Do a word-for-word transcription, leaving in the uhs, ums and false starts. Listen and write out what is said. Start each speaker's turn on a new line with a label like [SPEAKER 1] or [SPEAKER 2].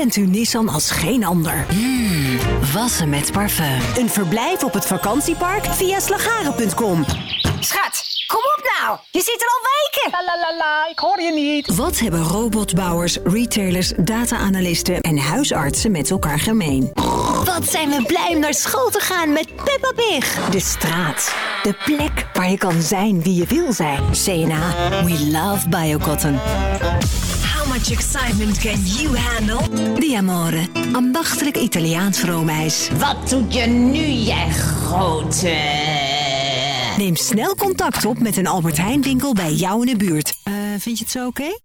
[SPEAKER 1] kent u Nissan als geen ander.
[SPEAKER 2] Mm, wassen met parfum.
[SPEAKER 1] Een verblijf op het vakantiepark via slagaren punt com.
[SPEAKER 3] Schat, kom op nou. Je zit er al weken.
[SPEAKER 4] La la la la, ik hoor je niet.
[SPEAKER 1] Wat hebben robotbouwers, retailers, data-analysten en huisartsen met elkaar gemeen?
[SPEAKER 2] Wat zijn we blij om naar school te gaan met Peppa Pig.
[SPEAKER 1] De straat. De plek waar je kan zijn wie je wil zijn. C N A. We love Biocotton.
[SPEAKER 2] How much excitement can you handle?
[SPEAKER 1] Di Amore. Ambachtelijk Italiaans roomijs.
[SPEAKER 3] Wat doet je nu, jij grote...
[SPEAKER 1] Neem snel contact op met een Albert Heijn winkel bij jou in de buurt. Uh, vind je het zo oké? Okay?